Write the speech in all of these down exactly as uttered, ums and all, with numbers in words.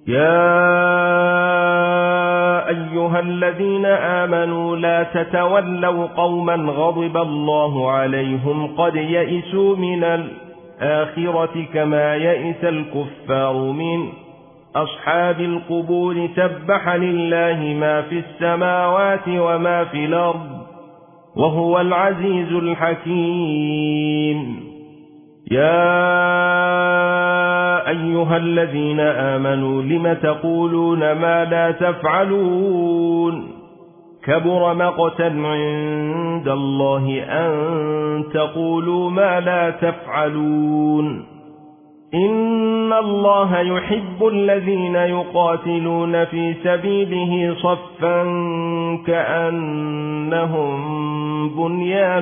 يا أيها الذين آمنوا لا تتولوا قوما غضب الله عليهم قد يئسوا من الآخرة كما يئس الكفار من أصحاب القبور. سبح لله ما في السماوات وما في الأرض وهو العزيز الحكيم. يا أيها الذين آمنوا لم تقولون ما لا تفعلون كبر مقتا عند الله أن تقولوا ما لا تفعلون. إن الله يحب الذين يقاتلون في سبيله صفا كأنهم بنيان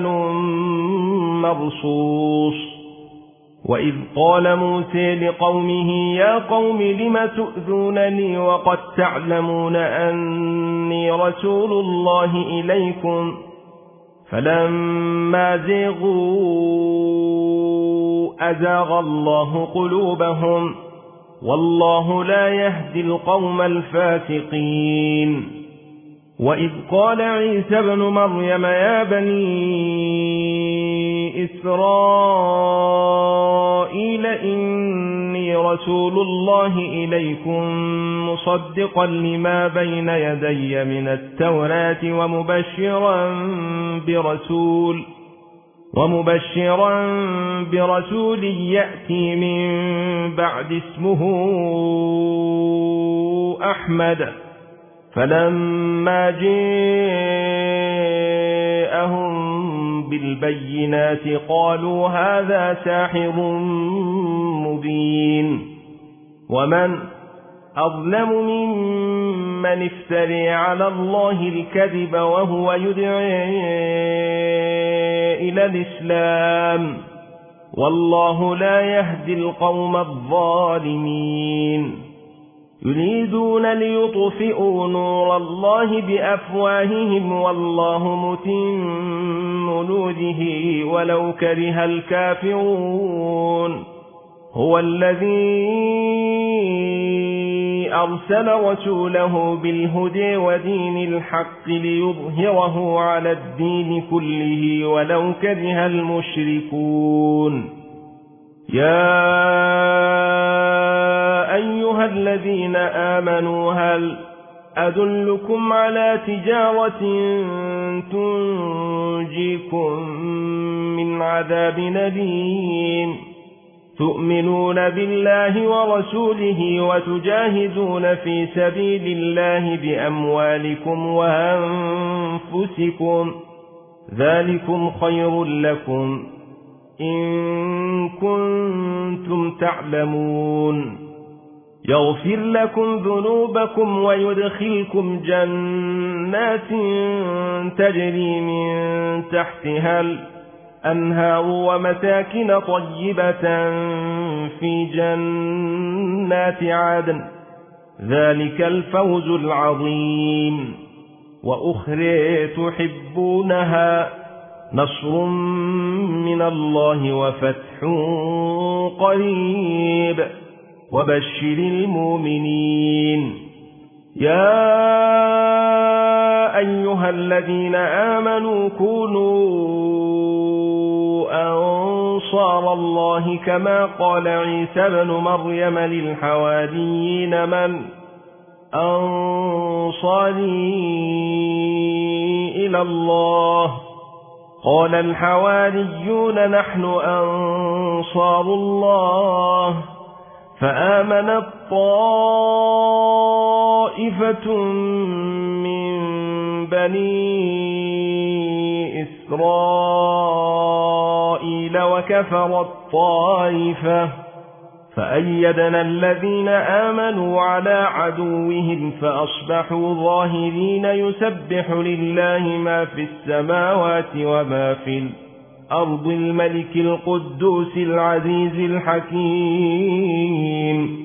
مرصوص. وإذ قال موسى لقومه يا قوم لم تؤذونني وقد تعلمون أني رسول الله إليكم فلما زيغوا أزاغ الله قلوبهم والله لا يهدي القوم الفاسقين. وإذ قال عيسى ابن مريم يا بني إسرائيل إني رسول الله إليكم مصدقا لما بين يدي من التوراة ومبشرا برسول ومبشرا برسول يأتي من بعد اسمه أحمد. فلما جاءهم بالبينات قالوا هذا ساحر مبين. ومن أظلم ممن افترى على الله الكذب وهو يدعي إلى الإسلام والله لا يهدي القوم الظالمين. يريدون ليطفئوا نور الله بأفواههم والله متم نوره ولو كره الكافرون. هو الذي أرسل رسوله بالهدى ودين الحق ليظهره على الدين كله ولو كره المشركون. يا أيها الذين آمنوا هل أدلكم على تجارة تنجيكم من عذاب أليم تؤمنون بالله ورسوله وتجاهدون في سبيل الله بأموالكم وأنفسكم ذلكم خير لكم إن كنتم تعلمون. يغفر لكم ذنوبكم ويدخلكم جنات تجري من تحتها الأنهار ومساكن طيبة في جنات عدن ذلك الفوز العظيم. وأخرى تحبونها نصر من الله وفتح قريب وبشر المؤمنين. يا أيها الذين آمنوا كونوا أنصار الله كما قال عيسى ابن مريم للحواريين من أنصاري إلى الله قال الحواريون نحن أنصار الله. فآمنت طائفة من بني إسرائيل وكفرت طائفة فأيدنا الذين آمنوا على عدوهم فأصبحوا ظاهرين. يسبح لله ما في السماوات وما في الأرض الملك القدوس العزيز الحكيم.